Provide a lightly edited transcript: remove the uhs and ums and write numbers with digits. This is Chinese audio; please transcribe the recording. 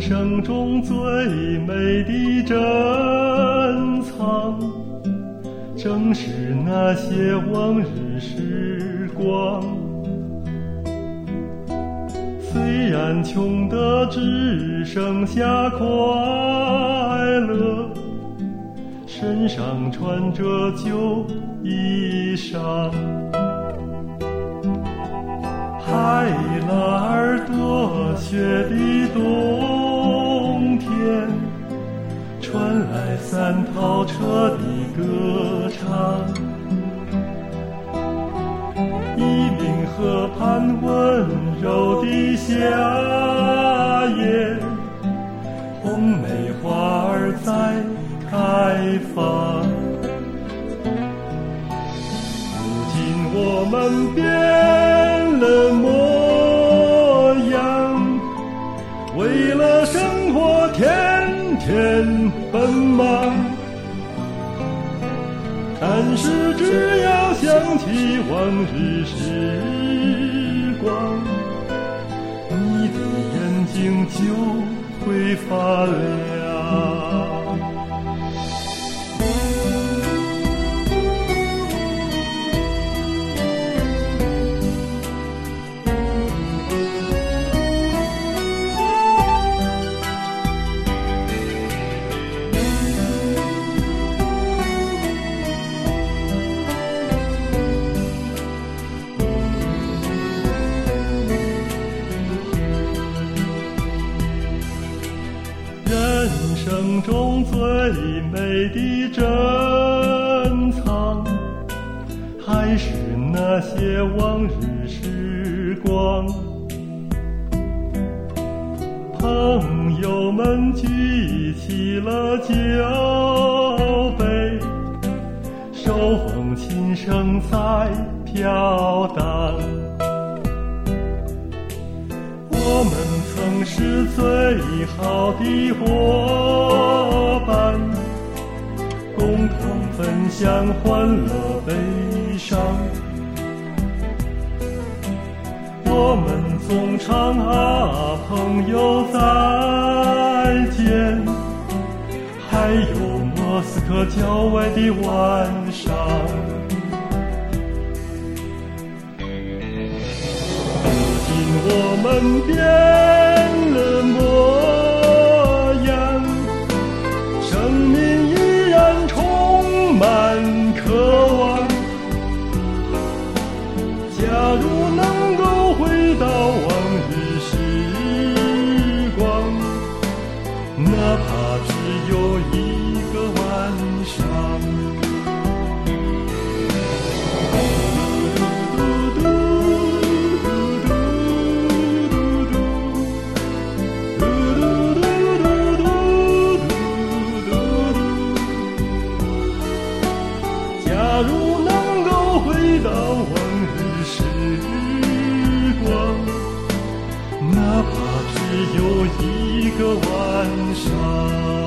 生中最美的珍藏，正是那些往日时光。虽然穷得只剩下快乐，身上穿着旧衣裳。海拉尔多雪的冬天，传来三套车的歌唱。一名河畔温柔的夏夜，红梅花儿在开放。如今我们变了模样，为了生活天天奔忙。但是只要想起往日时光，你的眼睛就会发亮。人生中最美的珍藏，还是那些往日时光。朋友们举起了酒杯，手风琴声在飘荡。我们曾是最好的伙伴，共同分享欢乐悲伤。我们总唱啊朋友再见，还有莫斯科郊外的晚上。我们变了模样，生命依然充满渴望。假如能够回到往日时光，哪怕只有一个晚上。假如能够回到往日时光，哪怕只有一个晚上。